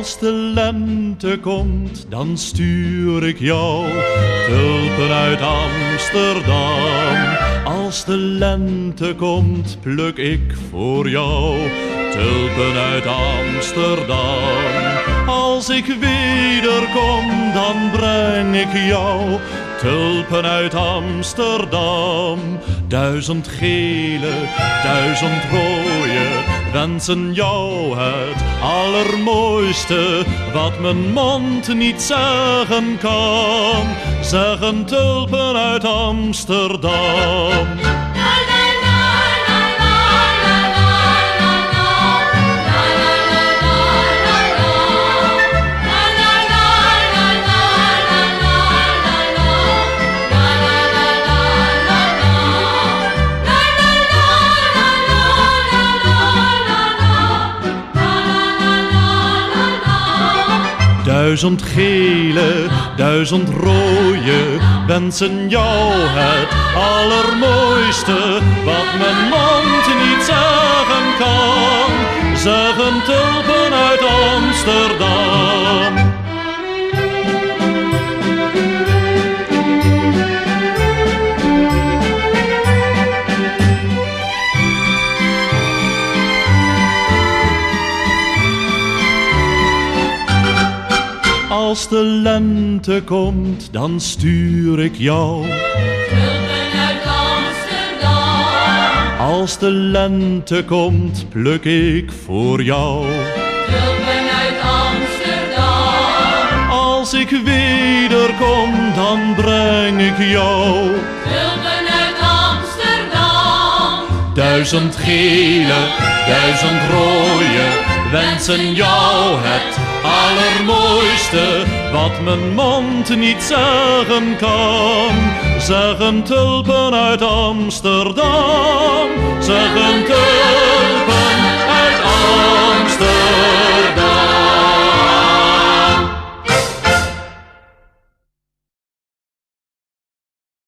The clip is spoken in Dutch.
Als de lente komt, dan stuur ik jou tulpen uit Amsterdam. Als de lente komt, pluk ik voor jou tulpen uit Amsterdam. Als ik wederkom, dan breng ik jou tulpen uit Amsterdam. 1000 gele, 1000 rode wensen jou het allermooiste wat mijn mond niet zeggen kan. Zeggen tulpen uit Amsterdam. 1000 gele, 1000 rode wensen jou het allermooiste wat mijn mond niet zeggen kan. Zeggen tulpen uit Amsterdam. Als de lente komt, dan stuur ik jou tulpen uit Amsterdam. Als de lente komt, pluk ik voor jou tulpen uit Amsterdam. Als ik wederkom, dan breng ik jou tulpen uit Amsterdam. 1000 gele, 1000 rode wensen jou het allermooiste wat mijn mond niet zeggen kan. Zeggen tulpen uit Amsterdam. Zeggen tulpen